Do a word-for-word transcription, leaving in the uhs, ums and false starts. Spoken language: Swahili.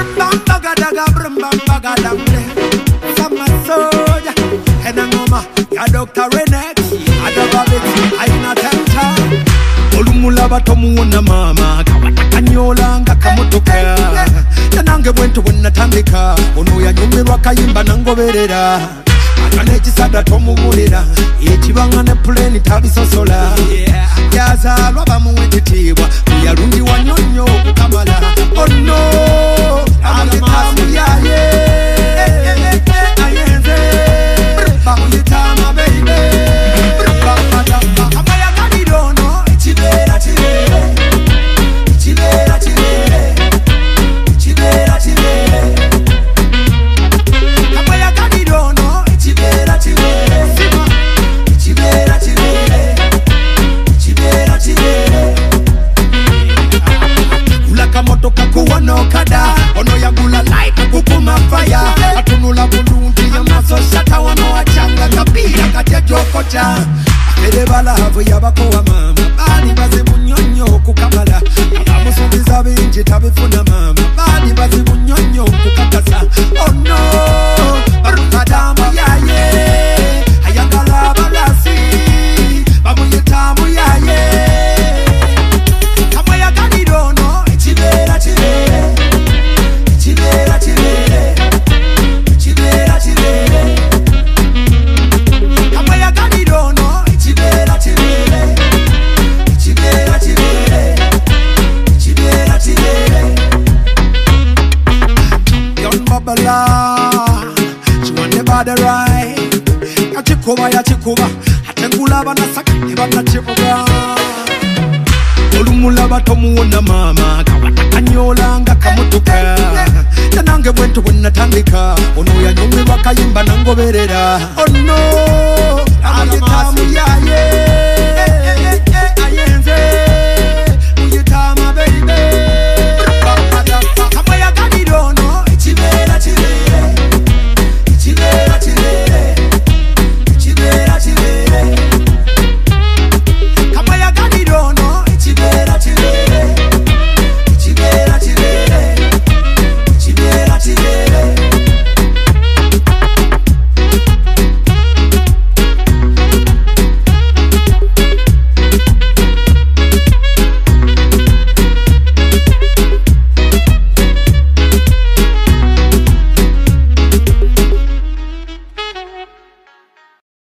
Bambagadaga Brumbambagadamble Sama Soja Henangoma Ya Doctor Renex Adababeti Aina Tenta Olumula batomuona mama Kawatakanyola nga kamotoka Yanange bwentu bwenatandika Ono yanyumirwa kayimba nangoberera Akane kisada tomubulira Ekibanga ne plane tabisosola Yazalwa bamuwe ekitiibwa Yalungi wanyonyo okukamala Oh no Amagetamu yaye Ayenze Bamuyitama baby Amayagalirono Chibera chibere Chibera chibere Chibera chibere Amayagalirono Chibera chibere Chibera chibere Chibera chibere Ulaka motoka kuwano kada Ono ya gula like kukuma fire Atunula bulungi ya maso shata Wano achanga kabira katia jokocha Akede bala havu ya bako wa mama Bani bazi bunyonyo kukamala Abamusubiza binji tabifuna mama Bani bazi bunyonyo kukakasa Oh no Barukadamu yaye Ayangala balasi Babu yitamu yaye Kama ya ganirono Chibera chibere Chibera chibere Chibera chibere Kama ya ganirono Chibera chibere Chibera chibere Chibera chibere Yon babala She want the body right Yachikuba yachikuba Atengula banasaka Ibana chibuga Olumula batomuona mama Kawatakanyola nga kamotoka Yanange bwentu bwenatandika Ono yanyumirwa kayimba nangoberera Oh no Amagetamu yaye